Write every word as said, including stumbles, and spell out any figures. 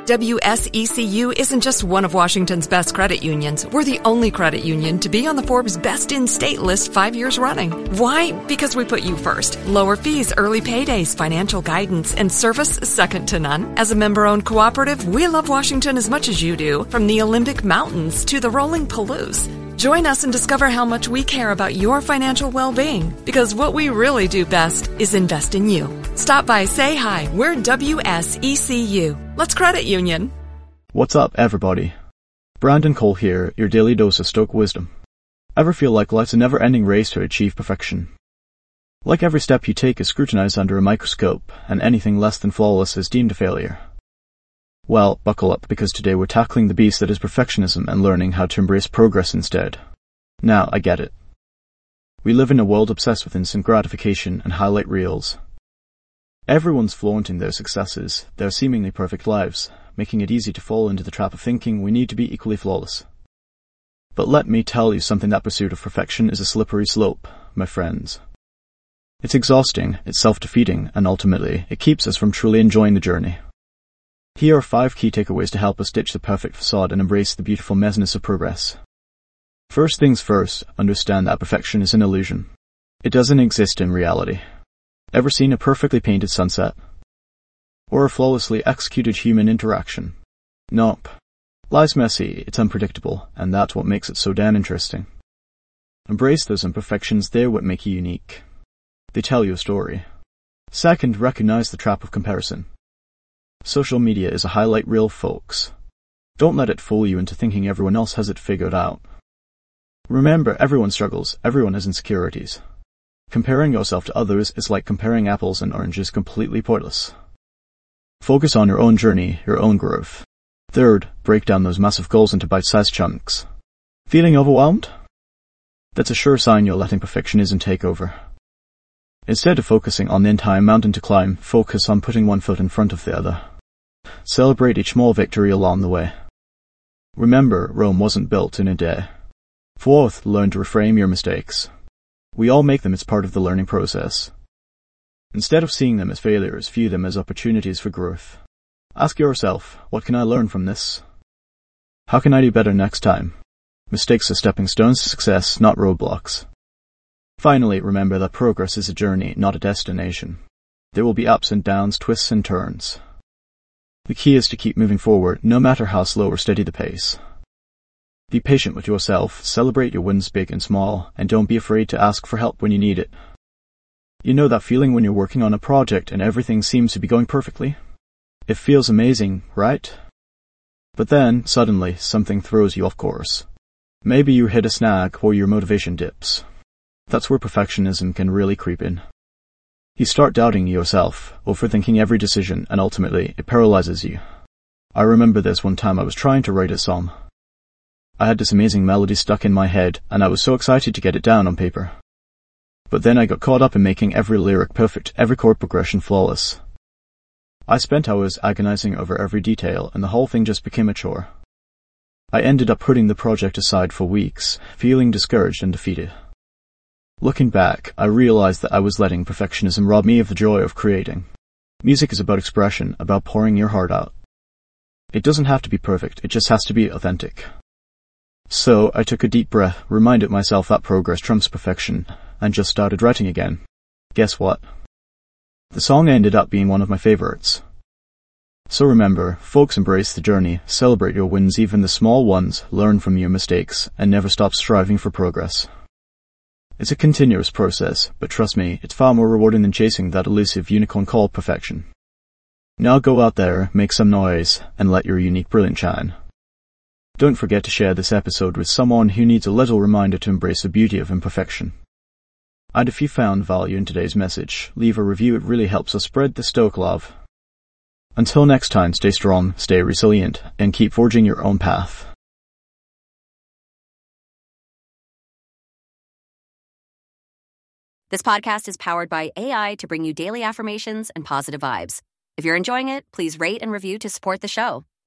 W S E C U isn't just one of Washington's best credit unions. We're the only credit union to be on the Forbes Best in State list five years running. Why? Because we put you first. Lower fees, early paydays, financial guidance, and service second to none. As a member-owned cooperative, we love Washington as much as you do, from the Olympic Mountains to the rolling Palouse. Join us and discover how much we care about your financial well-being, because what we really do best is invest in you. Stop by, say hi. We're W S E C U. Let's credit union. What's up, everybody? Brandon Cole here, your daily dose of Stoic wisdom. Ever feel like life's a never-ending race to achieve perfection? Like every step you take is scrutinized under a microscope, and anything less than flawless is deemed a failure. Well, buckle up, because today we're tackling the beast that is perfectionism and learning how to embrace progress instead. Now, I get it. We live in a world obsessed with instant gratification and highlight reels. Everyone's flaunting their successes, their seemingly perfect lives, making it easy to fall into the trap of thinking we need to be equally flawless. But let me tell you something: that pursuit of perfection is a slippery slope, my friends. It's exhausting, it's self-defeating, and ultimately, it keeps us from truly enjoying the journey. Here are five key takeaways to help us ditch the perfect facade and embrace the beautiful messiness of progress. First things first, understand that perfection is an illusion. It doesn't exist in reality. Ever seen a perfectly painted sunset? Or a flawlessly executed human interaction? Nope. Life's messy, it's unpredictable, and that's what makes it so damn interesting. Embrace those imperfections, they're what make you unique. They tell you a story. Second, recognize the trap of comparison. Social media is a highlight reel, folks. Don't let it fool you into thinking everyone else has it figured out. Remember, everyone struggles, everyone has insecurities. Comparing yourself to others is like comparing apples and oranges, completely pointless. Focus on your own journey, your own growth. Third, break down those massive goals into bite-sized chunks. Feeling overwhelmed? That's a sure sign you're letting perfectionism take over. Instead of focusing on the entire mountain to climb, focus on putting one foot in front of the other. Celebrate each small victory along the way. Remember, Rome wasn't built in a day. Fourth, learn to reframe your mistakes. We all make them, it's part of the learning process. Instead of seeing them as failures, view them as opportunities for growth. Ask yourself, what can I learn from this? How can I do better next time? Mistakes are stepping stones to success, not roadblocks. Finally, remember that progress is a journey, not a destination. There will be ups and downs, twists and turns. The key is to keep moving forward, no matter how slow or steady the pace. Be patient with yourself, celebrate your wins big and small, and don't be afraid to ask for help when you need it. You know that feeling when you're working on a project and everything seems to be going perfectly? It feels amazing, right? But then, suddenly, something throws you off course. Maybe you hit a snag or your motivation dips. That's where perfectionism can really creep in. You start doubting yourself, overthinking every decision, and ultimately, it paralyzes you. I remember this one time I was trying to write a song. I had this amazing melody stuck in my head, and I was so excited to get it down on paper. But then I got caught up in making every lyric perfect, every chord progression flawless. I spent hours agonizing over every detail, and the whole thing just became a chore. I ended up putting the project aside for weeks, feeling discouraged and defeated. Looking back, I realized that I was letting perfectionism rob me of the joy of creating. Music is about expression, about pouring your heart out. It doesn't have to be perfect, it just has to be authentic. So, I took a deep breath, reminded myself that progress trumps perfection, and just started writing again. Guess what? The song ended up being one of my favorites. So remember, folks, embrace the journey, celebrate your wins, even the small ones, learn from your mistakes, and never stop striving for progress. It's a continuous process, but trust me, it's far more rewarding than chasing that elusive unicorn called perfection. Now go out there, make some noise, and let your unique brilliance shine. Don't forget to share this episode with someone who needs a little reminder to embrace the beauty of imperfection. And if you found value in today's message, leave a review, it really helps us spread the Stoic love. Until next time, stay strong, stay resilient, and keep forging your own path. This podcast is powered by A I to bring you daily affirmations and positive vibes. If you're enjoying it, please rate and review to support the show.